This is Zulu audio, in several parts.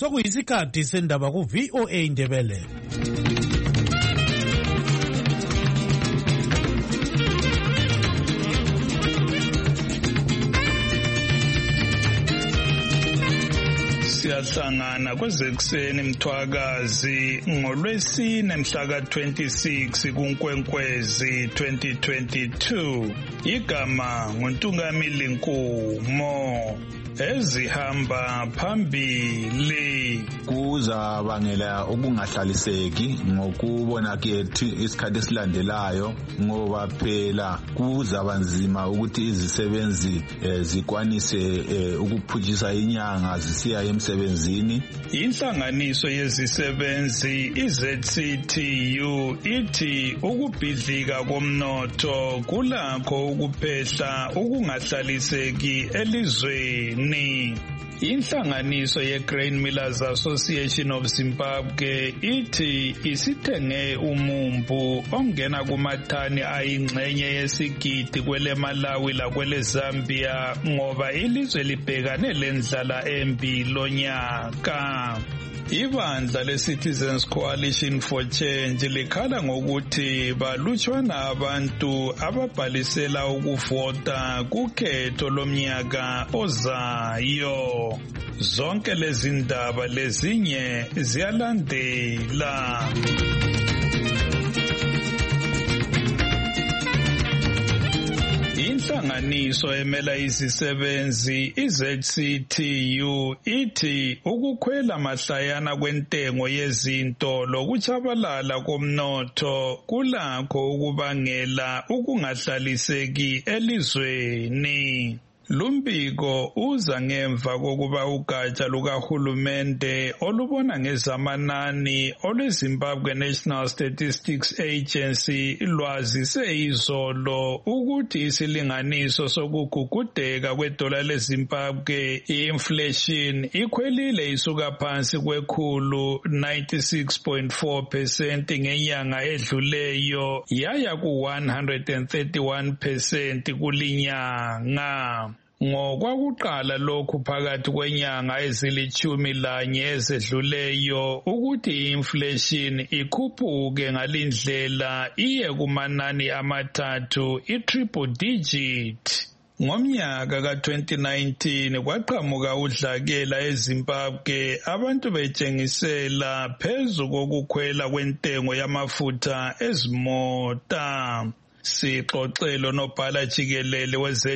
sokuyisikhathi sendaba ku-VOA Indebele. Siyahlangana kwezekuseni Mthwakazi ngolwesine mhla ka-26 kuNkwenkwezi 2022. Igama nguNtungamili Nkumo. Ezihamba phambili kuzabangela ukungahlaliseki ngokubona kwethu isikhathi esilandelayo, ngoba phela kuzaba nzima ukuthi izisebenzi zikwanise ukuphutshisa inyanga zisiya emsebenzini. Inhlanganiso yezisebenzi iZCTU ithi ukubhidlika komnotho kulakho ukuphehla ukungahlaliseki elizweni. Inhlanganiso ye-Grain Millers Association of Zimbabwe ithi isithenge umumbu ongena kumathani ayingxenye yesigidi kwele Malawi lakwele Zambia ngoba ilizwe libhekane lendlala embi lonyaka. Ibandla le-Citizens Coalition for Change likhala ngokuthi balutshwana abantu ababhalisela ukuvota kukhetho lomnyaka ozayo. Zonke lezi ndaba lezinye ziyalandela. Inhlanganiso emela izisebenzi iZCTU ithi ukukhwela mahlayana kwentengo yezinto lokutshabalala komnotho kulakho ukubangela ukungahlaliseki elizweni. Lumbiko uza ngemva kokuba ugatsha lukahulumende olubona ngezamanani olweZimbabwe National Statistics Agency lwazise izolo ukuthi isilinganiso sokugugudeka kwedola leZimbabwe i-inflation ikhwelile isuka phansi kwekhulu 96.4% ngenyanga edluleyo yaya ku-131% kulinyanga. Ngokwakuqala lokhu phakathi kwenyanga ezili-11 ezedluleyo ukuthi i-inflation ikhuphuke ngalindlela iye kumanani amathathu i-triple digit. Ngomnyaka ka-2019 kwaqhamuka udlakela eZimbabwe abantu betshengisela phezu kokukhwela kwentengo yamafutha ezimota. Sixoxelo nobhala jikelele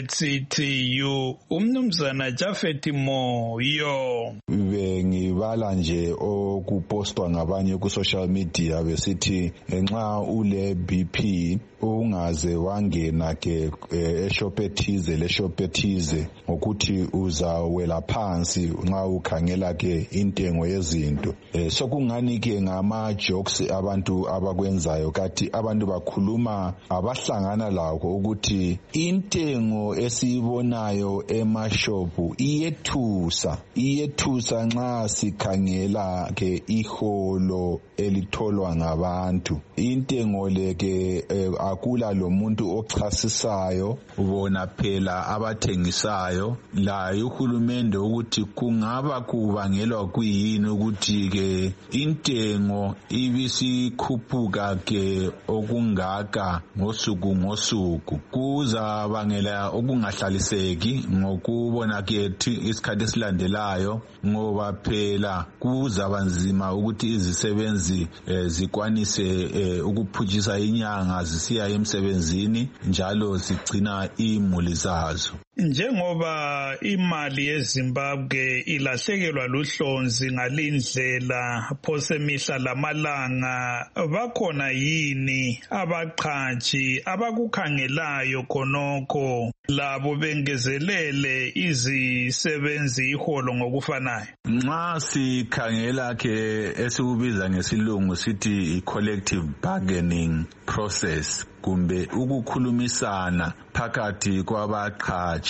weZCTU umnumzana Jafet Moyo. Bengibala nje okupostwa ngabanye ku social media besithi nxa ule BP ungaze wangena ke eshopethize leshopethize ngokuthi uzawela phansi nxa ukhangela ke intengo yezinto. Sokungani ke ngama jokes abantu abakwenzayo kathi abantu bakhuluma abahlangana lakho ukuthi intengo esibonayo emashopu iyethusa nxa sikhangela ke iholo elitholwa ngabantu. Intengo leke akula lo muntu ochasisayo, bona phela abathengisayo laye uhulumende ukuthi kungaba kubangelwa kuyini ukuthi ke intengo ibisikhuphuka ke okungaka ngosuku kuzabangela ukungahlaliseki ngokubona kwethu isikhathi esilandelayo, ngoba phela kuzaba nzima ukuthi izisebenzi zikwanise ukuphutshisa inyanga zisiya emsebenzini njalo zigcina imuli zazo. Njengoba imali yeZimbabwe ilahlekelwa luhlonzi ngalindlela phose mihla lamalanga, bakhona yini abaqhatshi abakukhangelayo khonokho labo bengezelele izisebenzi iholo ngokufanayo? Nxa sikhangela ke esikubiza ngesilungu sithi i-collective bargaining process kumbe ukukhulumisana phakathi kwabaqhatshi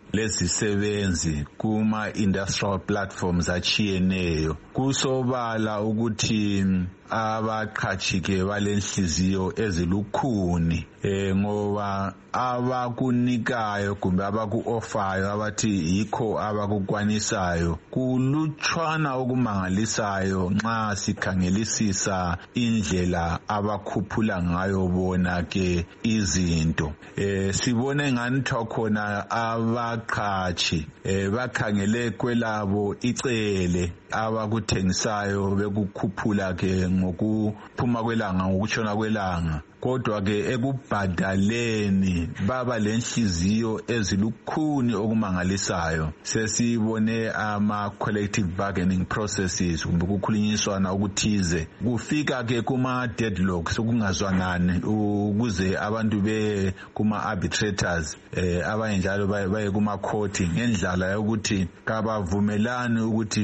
lezisebenzi kuma industrial platforms achiyeneyo. Kusobala ukuthi abaqhatshi ke balenhliziyo ezilukhuni ngoba abakunikayo kumbe abaku-offayo abathi yikho abakukwanisayo kulutshwana okumangalisayo nxa sikhangelisisa indlela abakhuphula ngayo bona ke izinto. Sibone nganithwa khona abaqhatshi bakhangele kwelabo icele abakuthengisayo bekukhuphula ke ngokuphuma kwelanga ngokutshona kwelanga. Kodwa ke ekubhadaleni baba lenhliziyo ezilukhuni okumangalisayo. Sesibone ama collective bargaining processes kumbe ukukhulunyiswana okuthize kufika ke kuma deadlocks okungazwanani ukuze abantu be kuma arbitrators abanye njalo baye kuma court ngendlela yokuthi kabavumelani ukuthi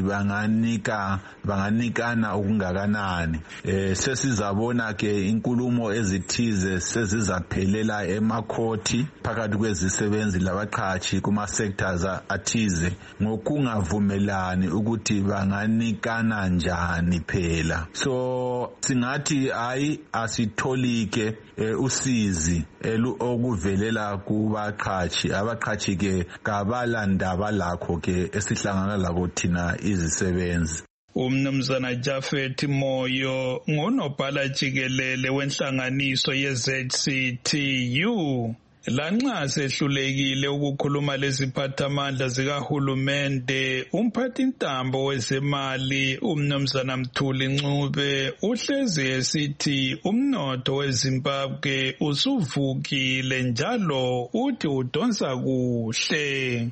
banganikana okungakanani. Sesizabona ke inkulumo ezithize sezizaphelela emakhoti phakathi kwezisebenzi labaqhatshi kuma sectors athize ngokungavumelani ukuthi banganikana njani phela. So singathi asitholike usizi okuvelela kubaqhatshi. Abaqhatshi ke kabalandaba lakho ke esihlangana labo thina izisebenzi. Umnumzana Jafet Moyo ngunobhala jikelele wenhlanganiso ye-ZCTU. Lanxa sehlulekile ukukhuluma leziphathamandla zikahulumende, umphathintambo wezemali umnumzana Mthuli Ncube uhlezi esithi umnotho weZimbabwe usuvukile njalo uthi udonsa kuhle.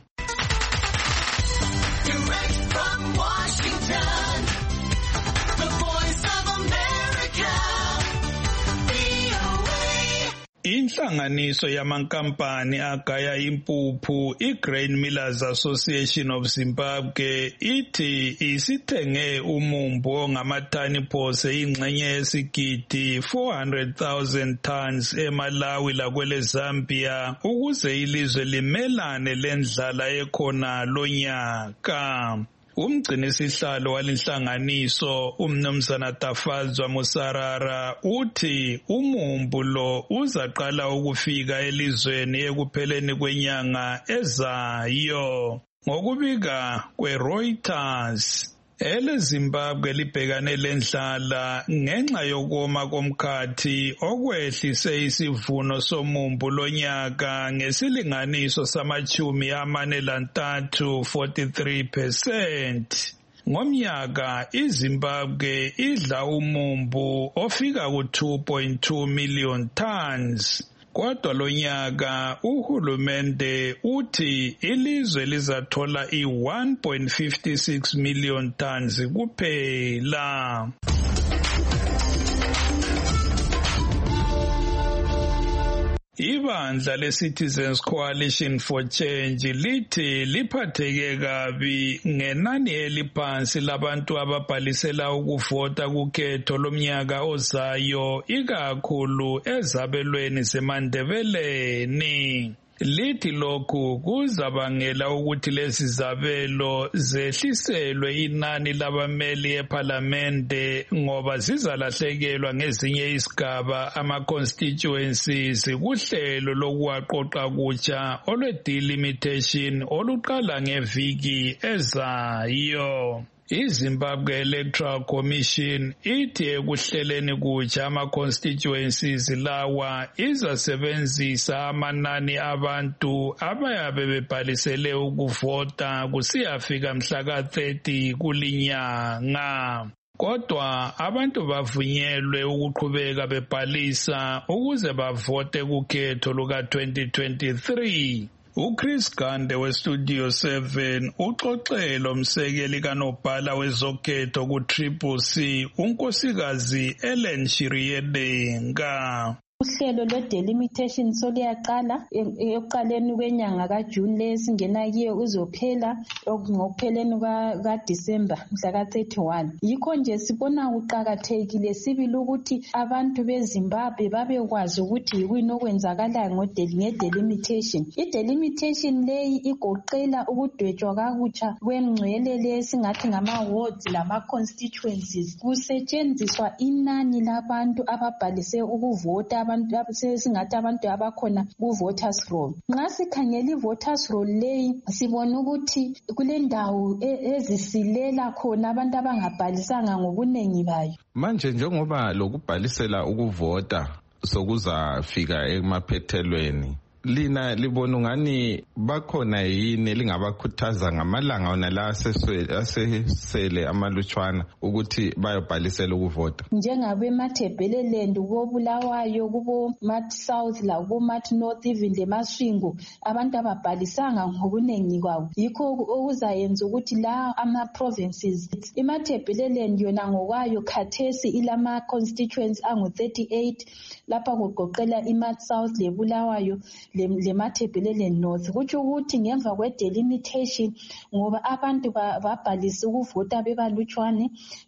Inhlanganiso yamankampani agaya impuphu iGrain Millers Association of Zimbabwe ithi isithenge umumbu ongamathani phose ingxenye yesigidi 400,000 tons eMalawi lakwele Zambia ukuze ilizwe limelane lendlala ekhona lonyaka. Umgcinisihlalo walinhlanganiso umnumzana Tafadzwa Musarara uthi umumbu lo uzaqala ukufika elizweni ekupheleni kwenyanga ezayo. Ngokubika kweReuters, eleZimbabwe libhekane lendlala ngenxa yokoma komkhathi okwehlise isivuno somumbu lonyaka ngesilinganiso samachumi amane lantathu 43%. Ngomnyaka iZimbabwe idla umumbu ofika ku-2.2 million tons. Kodwa lonyaka uhulumende uthi ilizwe lizathola i-1.56 million tons kuphela. Ibandla le-Citizens Coalition for Change lithi liphatheke kabi ngenani eliphansi labantu ababhalisela ukuvota kukhetho lomnyaka ozayo ikakhulu ezabelweni zeMandebeleni. Lithi lokhu kuzabangela ukuthi lezi zabelo zehliselwe inani labameli ephalamende ngoba zizalahlekelwa ngezinye isigaba ama-constituencies kuhlelo lokuwaqoqa kutsha olwe-delimitation oluqala ngeviki ezayo. iZimbabwe Electoral Commission ithi ekuhleleni kutsha ama-constituencies lawa izasebenzisa amanani abantu abayabe bebhalisele ukuvota kusiyafika mhla ka-30 kulinyanga. Kodwa abantu bavunyelwe ukuqhubeka bebhalisa ukuze bavote kukhetho luka-2023. uChris Gande weStudio 7 uxoxele umsekeli kanobhala wezokhetho ku-Triple C unkosikazi Ellen Shiriyedenga. uhlelo lwe-delimitation soluyaqala ekuqaleni kwenyanga kaJune lesingena kiyo uzophela ngokupheleni kaDisemba mhla ka-31. Yikho nje sibona kuqakathekile sibili ukuthi abantu beZimbabwe babekwazi ukuthi yikuyini okwenzakalayo nge-delimitation. I-delimitation leyi igoqela ukudwetshwa kakutsha kwemngcwele lesingathi ngama-wards lama-constituencies. Kusetshenziswa inani labantu ababhalise ukuvota, abantu singathi abantu abakhona ku-voters roll. Nxa sikhangela i-voters roll leyi sibona ukuthi kulendawo ezisilela khona abantu abangabhalisanga ngobunengi bayo. Manje njengoba lokubhalisela ukuvota sokuzafika emaphethelweni, lina libona ungani bakhona yini lingabakhuthaza ngamalanga ona la asesele amalutshwana ukuthi bayobhalisela ukuvota? Njengabemathebheleland, kuboBulawayo, kubo-Mat South lakubo-Mat North, even leMasvingo, abantu ababhalisanga ngobunengi kwabo. Yikho okuzayenza ukuthi la ama-provinces, imathebheleland yona ngokwayo khathesi ilama-constituents angu-38, lapha kugoqela iMat South leBulawayo lemathebheleland North. Kutsho ukuthi ngemva kwe-delimitation, ngoba abantu babhalisa ukuvota bebalutshwane,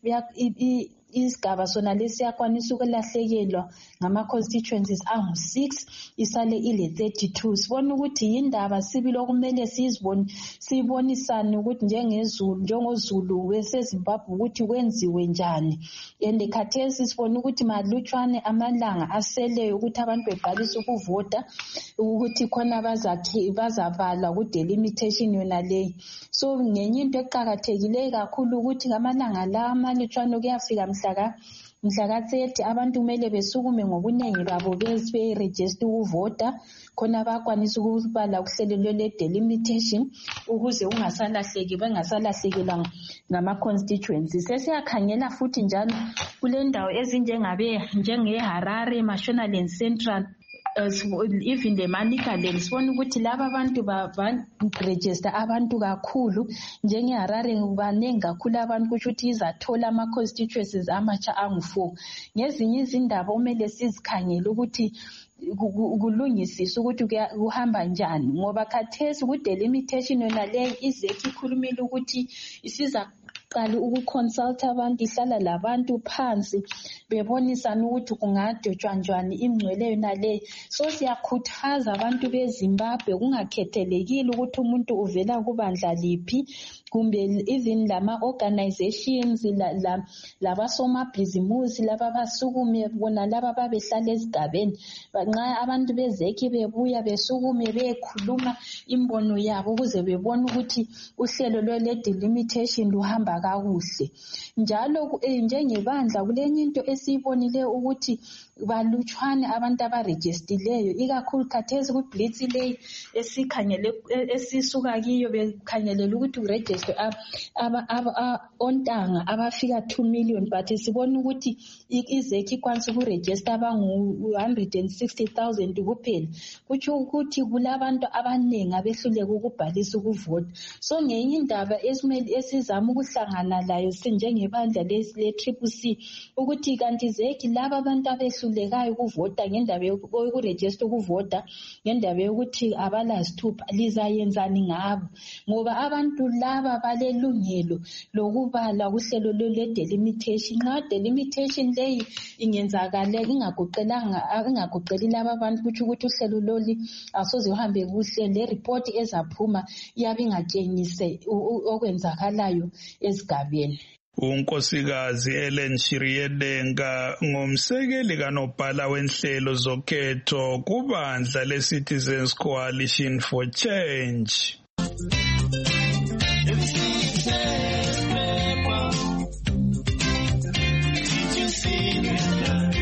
isigaba sona lesiyakwanisa ukulahlekelwa ngama-constituencies angu-6 isale ile-32. Sibona ukuthi yindaba sibili okumele siyibonisane ukuthi njengozulu weseZimbabwe ukuthi kwenziwe njani. And khathesi sibona ukuthi malutshwane amalanga aseleyo ukuthi abantu bebhalise ukuvota, ukuthi khona bazabala ku-delimitation yona leyi. So ngenye into eqakathekileyo kakhulu ukuthi ngamalanga la amalutshwane kuyafika mhla ka-30 abantu kumele besukume ngobunengi babo beregister ukuvota khona bakwanisa ukubala kuhlelo le-delimitation ukuze bengasalahlekelwa ngama-constituencies. Sesiyakhangela futhi njalo kule ndawo njenge-Harare, Mashonaland Central, even the Manicaland, sibona ukuthi laba abantu ba-register abantu kakhulu. NjengeHarare banengi kakhulu abantu, kusho ukuthi izathola ama-constituencies amatsha angu-4. Ngezinye izindaba kumele sizikhangele ukuthi kulungisiswa ukuthi kuhamba njani, ngoba khathesi ku-delimitation yona leyo izekhi ikhulumile ukuthi qala ukuconsulta abantu, ihlala labantu phansi bebonisana ukuthi kungadwetshwa njani ingcwele yona le. So siyakhuthaza abantu beZimbabwe kungakhethelekile ukuthi umuntu uvela kubandla liphi, kumbe even lama-organizations labasomabhizimusi laba basukume bona laba babehlala ezigabeni. Nxa abantu bezekhi bebuya besukume bekhuluma imbono yabo ukuze bebone ukuthi uhlelo lwe-delimitation luhamba kakuhle. Njalo njengebandla kulenye into esiyibonileyo ukuthi balutshwane abantu abaregistileyo, ikakhulu khathesi ku-blitz leyi esikhangele esisuka kiyo bekhangelela ukuthi uregister ontanga abafika 2 million, but sibona ukuthi izekhi ikwanisa ukuregister abangu-160,000 kuphela. Kutsho ukuthi kulabantu abaningi abehluleka ukubhalisa ukuvota. So ngenye indaba esizama ukuhlangana layo sinjengebandla le-CCC ukuthi kanti izekhi laba abantu abehlulekayo ukuvota ngendaba yokuregister ukuvota, ngendaba yokuthi abalazithupha, lizayenzani ngabo? Ngoba abantu laba balelungelo lokubala kuhlelo le-delimitation. Nxa delimitation leyi ingenzakala ingagoqeli laba abantu, kutsho ukuthi uhlelo loli asoze uhambe kuhle. Le report ezaphuma iyabe ingatshengise okwenzakalayo ezigabeni. uNkosikazi Ellen Shiriedenga ngumsekeli kanobhala wenhlelo zokhetho kubandla leCitizens Coalition for Change.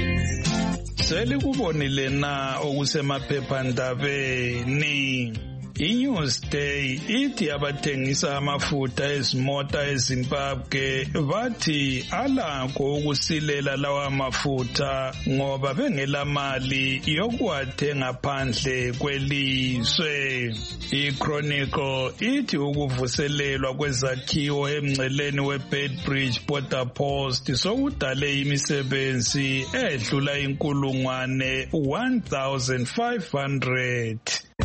Selikubonile na okusemaphephandabeni? iNewsday ithi abathengisa amafutha ezimota eZimbabwe bathi alakho ukusilela lawa mafutha ngoba bengela mali yokuwathenga phandle kwelizwe. iChronicle ithi ukuvuselelwa kwezakhiwo emngceleni weBeitbridge Border Post sokudale imisebenzi edlula 1,500.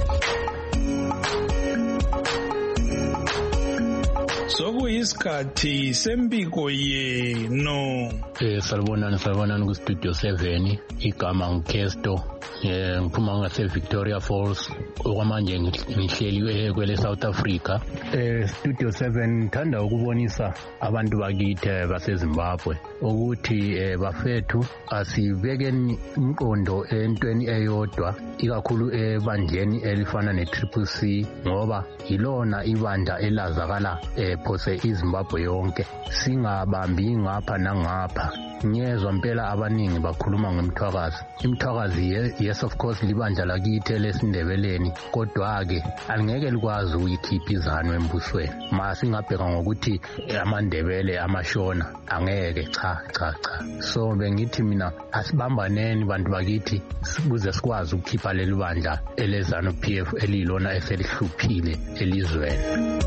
Sokuyisikhathi sembiko yenu. Salibonani ku Studio 7 igama nguKesto ngiphuma ngase Victoria Falls okwamanje ngihleli kwele South Africa. Studio 7 thanda ukubonisa abantu bakithi baseZimbabwe ukuthi bafethu asibekeni umqondo entweni eyodwa ikakhulu ebandleni elifana neCCC ngoba yilona ibandla elazakala phose iZimbabwe yonke, singabambi ngapha nangapha. Ngiyezwa impela abaningi bakhuluma ngomthwakazi. Imthwakazi yes of course libandla lakithi lesindebeleni, kodwa ke alingeke likwazi ukuyikhipha izanu embusweni. Masingabheka ngokuthi amandebele amashona angeke cha. So bengithi mina asibambaneni bantu bakithi sibuze sikwazi ukukhipha leli bandla elezanu PF elilona eselihluphile elizweni.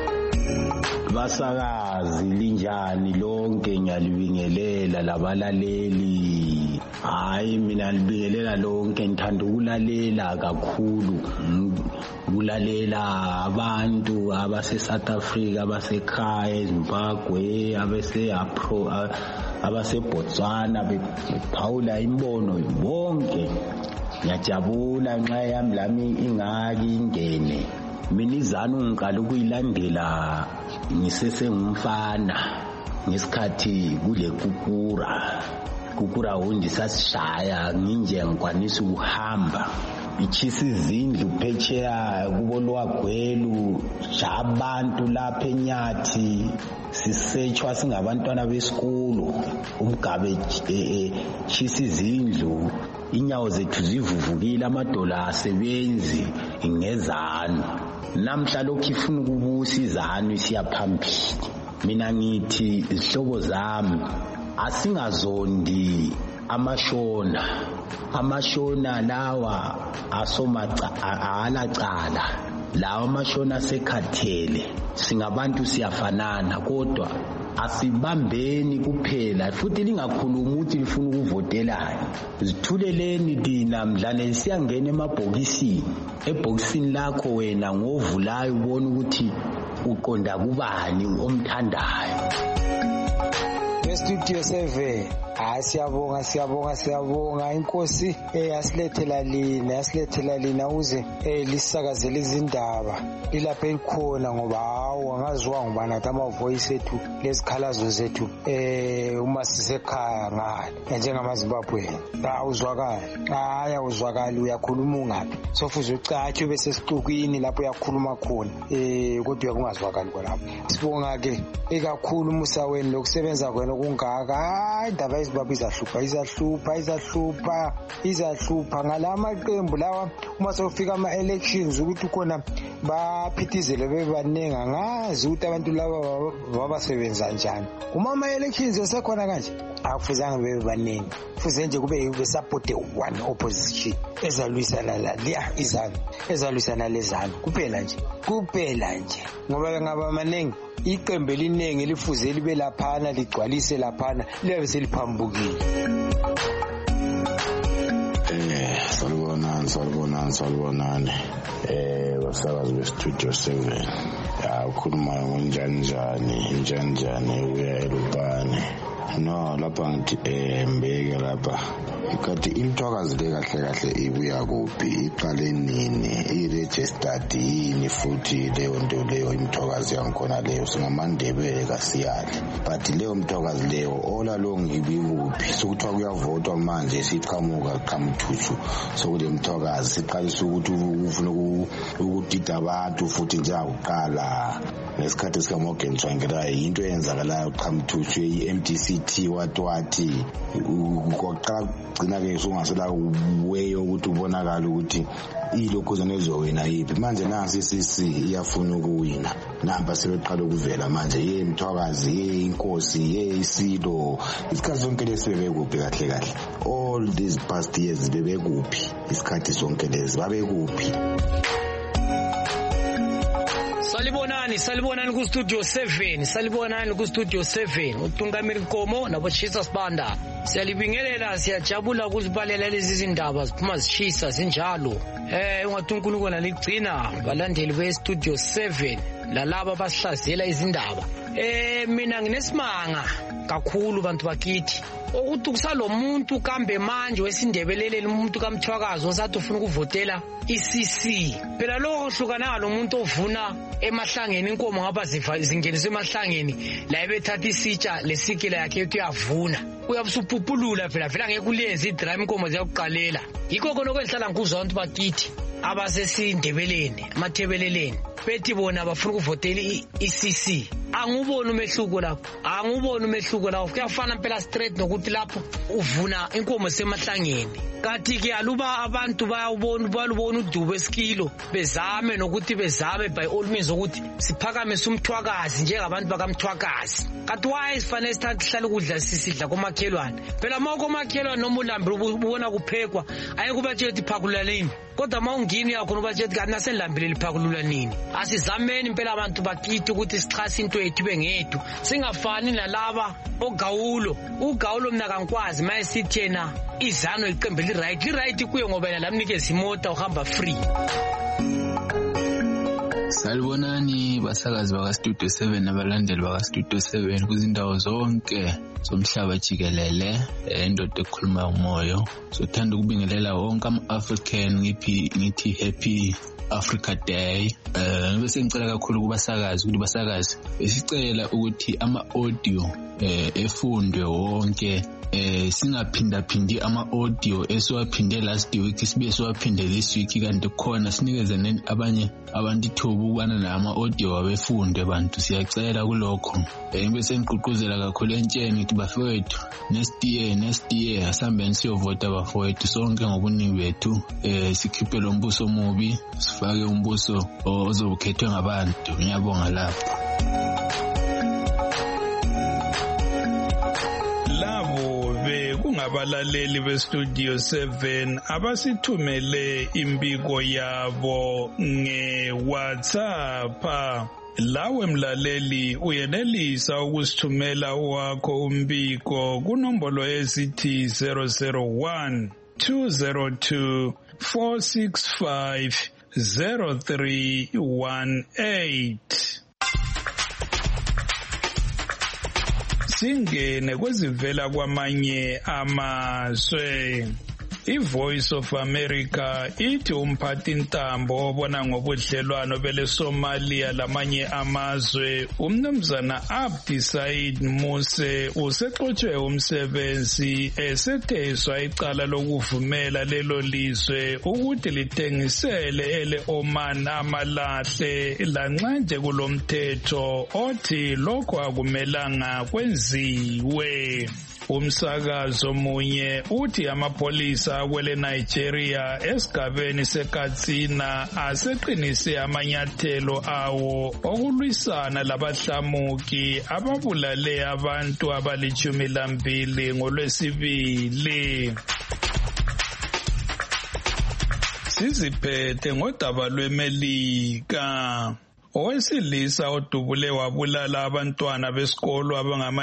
Basakazi linjani lonke, ngiyalibingelela labalaleli. Hayi mina libingelela lonke, ngithanda ukulalela kakhulu, ukulalela abantu abase South Africa, abasekhaya eZimbabwe, abase Botswana bephawula imbono bonke. Ngiyajabula nxa yami lami ingaki ingene. Mina izanu ngiqala ukuyilandela ngisesengumfana ngesikhathi kule kukura hundi sasishaya nginje ngikwanisa ukuhamba ichisa izindlu phetsheya kubolwa gwelu abantu lapha eNyathi sisetshwa singabantwana besikolo umgabe chisa izindlu inyawo zethu zivuvukile amadolo asebenzi ngezanu. Namhla lokhu ifuna ukubusa izanu isiyaphambili. Mina ngithi izihlobo zami asingazondi amashona lawa alacala lawa amashona sekhathele. Singabantu siyafanana kodwa asibambeni kuphela, futhi lingakhuluma ukuthi lifuna ukuvotelana. Zithuleleni dina mdlane siyangena ebhokisini lakho wena ngovulayo ubone ukuthi uqonda kubani omthandayo. Studio 7 siyabonga inkosi yasilethela lina uze lisakazele izindaba ilapha elikhona ngoba angaziwa ngoba nathi ama-voice ethu lezikhalazo zethu uma sisekhaya ngale njengamaZimbabwe awuzwakali uyakhuluma ungaphi sofuze ucatshe bese sixukwini lapho uyakhuluma khona kodwa kungazwakali kwalapho. Sibonga-ke ikakhulu umusa wenu lokusebenza kwenu okungaka. Indaba yeZimbabwe izahlupha ngala maqembu lawa uma sofika ama-elections ukuthi khona baphithizele bebaningi. Angazi ukuthi abantu laba babasebenza njani uma ama-elections esekhona kanje. Akufuzanga bebe baningi, kufuze nje kube support one opposition ezalwisana lezanu kuphela nje ngoba ngaba maningi iqembu eliningi elifuze libe laphana ligcwalise laphana liyabe seliphambukile. Salibonani basakazi beStudio 7 ukhuluma ngonjani uya eLupane. No lapha ngithi mbeke lapha ikati imthwakazi le kahle ibuya kuphi, iqale nini, i-registered yini, futhi leyo nto leyo imthwakazi yangikhona leyo singamandebele kasiyali, but leyo mthwakazi leyo all along ibikuphi. Sokuthiwa kuyavotwa manje siqhamuka qhamthuthu sokule mthwakazi siqalisa ukuthi ufuna ukudida abantu futhi njengakuqala ngesikhathi sikaMorgan Tsvangirai into eyenzakalayo qhamthuthu i-MDCT watwathi kwaqala gcina ke sungasela way ukuthi ubonakala ukuthi ilokhuzana ezowina yiphi manje nansi CC iyafuna ukuwina namba sebeqala ukuvela manje Mthwakazi Inkosi Isilo isikhathi sonke lesibekuphi kahle all these past years bebekuphi isikhathi sonke lezi babekuphi. Salibonani ku Studio 7 uTungamiri Nkomo naboshisa Sibanda siyalibingelela siyajabula ukuzibalela lezi zindaba ziphuma zishisa zinjalo ungathi uNkulunkulu naligcina balandeli be Studio 7 lalaba basihlazela izindaba mina nginesimanga kakhulu bantu bakithi ukuthi kusalomuntu kambe manje wesindebeleleni umuntu kaMthwakazi osathi ufuna ukuvotela iCC phela lokho hlukana nalo umuntu ovuna emahlangeni inkomo ngaba zingeniswe emahlangeni la ebethatha isitsha lesikela yakhe ukuyavuna uyabusuphuphulula phela ngeke kulenze idrum inkomo ziyakuqalela yikho khona okwehlala ngikuzwa abantu bakithi abasesindebeleni amathebeleleni bethi bona bafuna ukuvotela iCC anguboni umehluko lapho kuyafana phela straight nokuthi lapho uvuna inkomo semahlangeni kathi ke aluba abantu balubona udubo esikilo bezame by all means ukuthi siphakamise uMthwakazi njengabantu bakaMthwakazi kathi why sifanele sithathe hlala ukudla sisidla komakhelwane phela mawuko makhelwane noma ulambe ubona kuphekwa ayekubatshela ukuthi phakulula nini kodwa mawungini yakho nobatshela ukuthi kana senilambile liphakulula nini asizameni impela abantu bakithi ukuthi sichase into yethu bengethu singafani nalaba ugawulo mina kankwazi maye sithi yena izano iqembe li-right kuye ngoba yena lamnikeza imota uhamba free. Salibonani basakazi baka Studio 7 nabalandeli baka Studio 7 kuzindawo zonke zomhlaba jikelele indoda ekhuluma umoyo sothanda ukubingelela wonke ama-African ngithi happy Africa Day. Bese ngicela kakhulu kubasakazi ukuthi basakazi besicela ukuthi ama-audio efundwe wonke singaphindaphindi ama-audio esiwaphinde last week sibe siwaphinde this week kanti khona sinikeze abanye abantu ithuba ukubana nama-audio wabefunde abantu siyacela kulokho bese ngigqugquzela kakhulu entsheni ukuthi bafowethu next year asambeni siyovota bafowethu sonke ngobuningi bethu sikhiphe lo mbuso omubi sifake umbuso ozobukhethwe ngabantu. Ngiyabonga lapho. Abalaleli beStudio 7 abasithumele imbiko yabo ngeWhatsApp. Lawe mlaleli uyenelisa ukusithumela wakho umbiko kunombolo esithi 001 202 465 0318. Singene kwezivela kwamanye amazwe. iVoice of America ithi umphathi intambo obona ngobudlelwano bele Somalia lamanye amazwe umnumzana Abdi Said Muse usexotshwe umsebenzi esetheswa icala lokuvumela lelo lizwe ukuthi lithengisele ele Oman amalahle lanxanje kulomthetho othi lokho akumelanga kwenziwe. Umsakazo munye uthi amapolisa kwele Nigeria esigabeni seKatsina aseqinise amanyathelo awo okulwisana labahlamuki ababulale abantu abali-12 ngoLwesibili. Siziphethe ngodaba lweMelika. Owesilisa odubule wabulala abantwana besikolo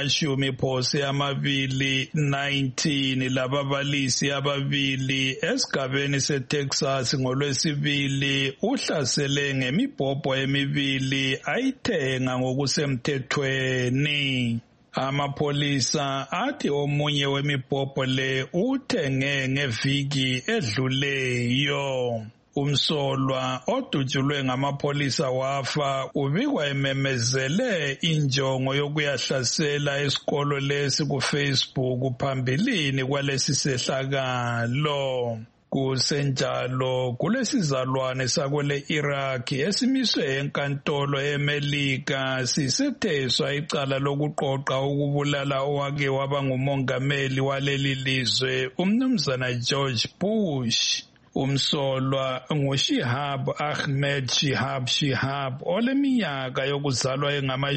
abangama-219 lababalisi ababili esigabeni seTexas ngoLwesibili uhlasele ngemibhobho emibili ayithenga ngokusemthethweni. Amapolisa athi omunye wemibhobho le uthenge ngeviki edluleyo. Umsolwa odutshulwe ngamapolisa wafa ubikwa ememezele injongo yokuyahlasela esikolo lesi kuFacebook phambilini kwalesi sehlakalo. Kusenjalo kulesizalwane sakwele Iraq esimiswe enkantolo eMelika sisetheswa icala lokuqoqa ukubulala owake waba ngumongameli waleli lizwe umnumzana George Bush. Umsolwa nguShihab Ahmed Shihab oleminyaka yokuzalwa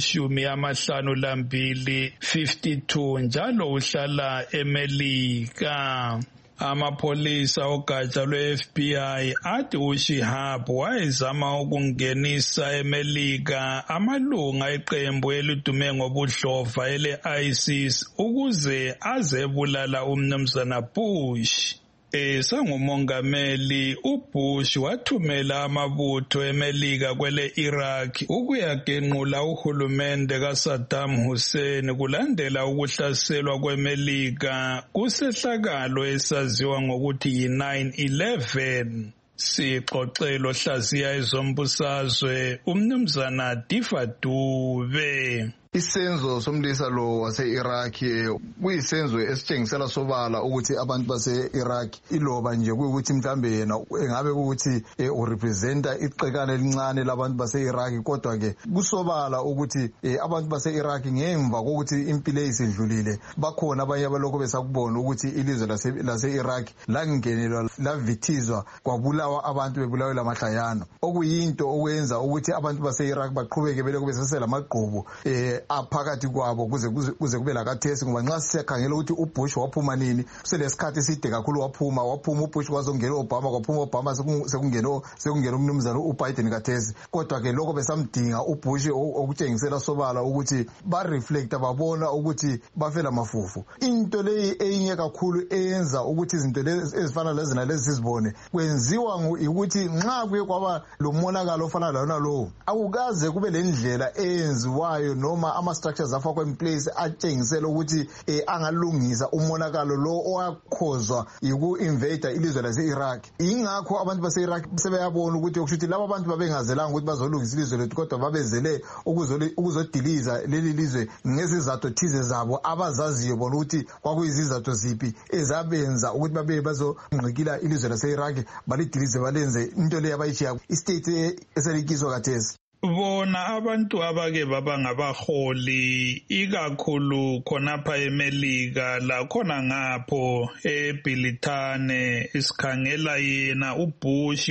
engama52 52 njalo uhlala eMelika. Amapholisa ogatsha lwe-FBI athi uShihab wayezama ukungenisa eMelika amalunga eqembu elidume ngobudlova ele-ISIS ukuze azebulala umnumzana Bush. Sangumongameli uBush wathumela amabutho eMelika kwele Iraq ukuyagenqula uhulumende kaSaddam Hussein kulandela ukuhlaselwa kweMelika kusehlakalo esaziwa ngokuthi yi-9/11. Sixoxelo hlaziya ezombusazwe umnumzana Difa Dube. Isenzo somlisa lo wase-Iraq kuyisenzo esitshengisela sobala ukuthi abantu base-Iraq iloba nje kuyukuthi mhlambe yena engabe ukuthi urepresenta iqekane elincane labantu base-Iraq kodwa ke kusobala ukuthi abantu base-Iraq ngemva kokuthi impilo eyisedlulile bakhona abanye abalokho besakubona ukuthi ilizwe lase-Iraq langenelwa lavithizwa kwabulawa abantu bebulawe lamahlayana okuyinto okwenza ukuthi abantu base-Iraq baqhubeke belokho besasela amagqubu aphakathi kwabo kuze kube lakathesi ngoba nxa siyakhangela ukuthi uBush waphuma nini kusenesikhathi eside kakhulu waphuma uBush kwazongena uObama kwaphuma uObama sekungena umnumzana uBiden kathesi kodwa ke lokho besamdinga uBush okutshengisela sobala ukuthi ba-reflecta babona ukuthi bafela mafufu. Into leyi eyinye kakhulu eyenza ukuthi izinto ezifana lezina lezi sizibone kwenziwa ukuthi nxa kuye kwaba lo monakalo ofana lona lowo akukaze kube lendlela eyenziwayo noma ama-structures afakwa in place atshengisela ukuthi angalungisa umonakalo lo owakhozwa yiku-invada ilizwe lase-Iraq. Ingakho abantu base-Iraq sebeyabona ukuthi okushuthi laba abantu babengazelanga ukuthi bazolungisa ilizwe lethu kodwa babezele ukuzodiliza leli lizwe ngezizathu thize zabo abazaziyo bona ukuthi kwakuyizizathu ziphi ezabenza ukuthi babe bazongqikila ilizwe lase-Iraq balidilize balenze into leyo abayishiya istate eselikiswa kathesi. Bona abantu abake baba ngabaholi ikakhulu khonapha eMelika la khona ngapho eBilitane isikhangela yena uBush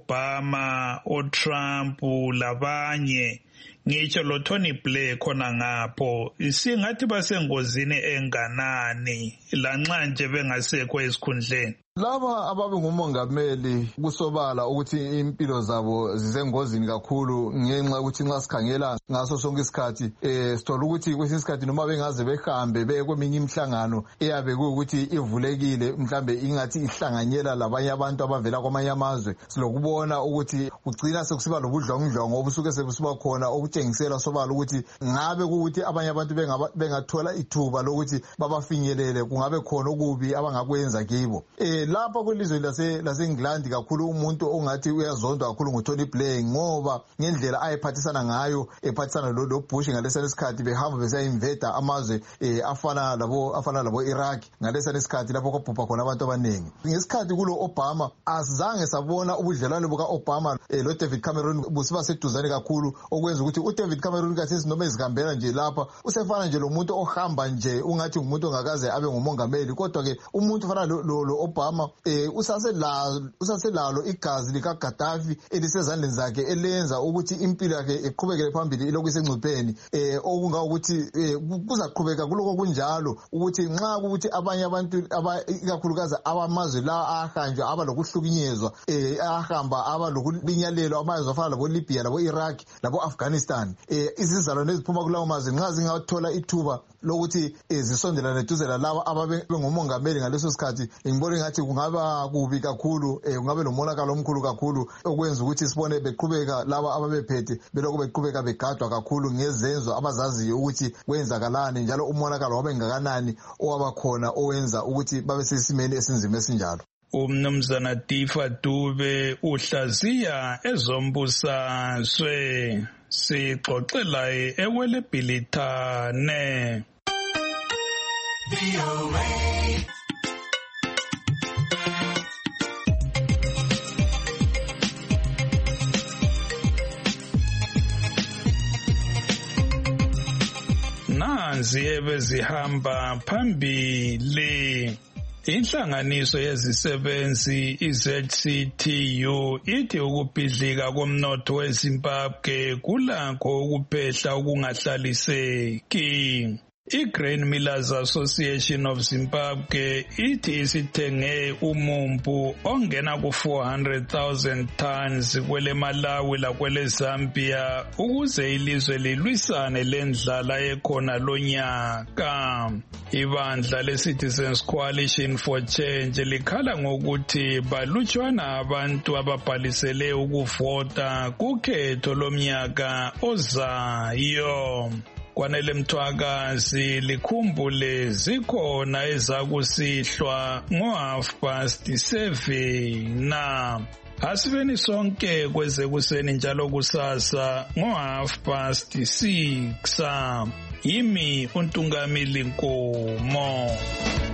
oObama oTrump labanye ngitsho lo Tony Blair khona ngapho isingathi basengozini enganani lanxa nje bengasekho esikhundleni. Laba ababe ngumongameli kusobala ukuthi impilo zabo zisengozini kakhulu ngenxa ukuthi nxa sikhangela ngaso sonke isikhathi sithola ukuthi kwesinye isikhathi noma bengaze behambe beye kweminye imihlangano eyabe kuyukuthi ivulekile mhlambe ingathi ihlanganyela labanye abantu abavela kwamanye amazwe silokubona ukuthi kugcina sekusiba lobudlwangudlwangu obusuke sekusiba khona okutshengisela sobala ukuthi ngabe kuukuthi abanye abantu bengathola ithuba lokuthi babafinyelele kungabe khona okubi abangakwenza kibo. Lapha kwelizwe lase-England kakhulu umuntu ongathi uyazondwa kakhulu nguTony Blair ngoba ngendlela ayephathisana ngayo ephathisana lo Bush ngalesana isikhathi behamba besayinvada amazwe afana labo Iraq ngalesana isikhathi lapho kwabhubha khona abantu abaningi. Ngesikhathi kulo Obama azange sabona ubudlelwano buka-Obama lo David Cameron busiba seduzane kakhulu okwenza ukuthi uDavid Cameron kathesi noma ezihambela nje lapha usefana nje lo muntu ohamba nje ungathi ngumuntu ongakaze abe ngumongameli kodwa ke umuntu ofana lo Obama usaselalo igazi likaGaddafi elisezandleni zakhe elenza ukuthi impilo yakhe iqhubekele phambili ilokhu isengcupheni okungakuthi kuzaqhubeka kuloko kunjalo ukuthi nxa ukuthi abanye abantu ikakhulukazi abamazwe la ahanjwa abalokuhlukunyezwa ahamba abalokulinyalelwa amazwe afana labo Libya labo Iraq labo Afghanistan izizalwane eziphuma kulawo mazwe nxa zingathola ithuba lokuthi zisondelane duze lalabo ababe ngumongameli ngaleso sikhathi ngibona ngathi kungaba kubi kakhulu kungabe lomonakalo omkhulu kakhulu okwenza ukuthi sibone beqhubeka laba ababephethe belokho beqhubeka begadwa kakhulu ngezenzo abazaziyo ukuthi kwenzakalani njalo umonakalo wabe ngakanani owabakhona owenza ukuthi babe sesimeni esinzima esinjalo. Umnumzana Difa Dube uhlaziya ezombusazwe sixoxela ewele Bilitane. Nanzi ebezihamba phambili Inhlanganiso yezisebenzi iZCTU ithi ukubhidlika komnotho weZimbabwe kulakho ukuphehla okungahlaliseki. I-Grain Millers Association of Zimbabwe ithi isithenge umumbu ongena ku-400,000 tons kwele Malawi lakwele Zambia ukuze ilizwe lilwisane lendlala ekhona lonyaka. Ibandla le-Citizens Coalition for Change likhala ngokuthi balutshwana abantu ababhalisele ukuvota kukhetho lomnyaka ozayo. Kwanele Mthwakazi likhumbule zikhona ezakusihlwa ngo7:30 Asibeni sonke kwezekuseni njalo kusasa ngo6:30. Yimi uNtungamili Nkomo.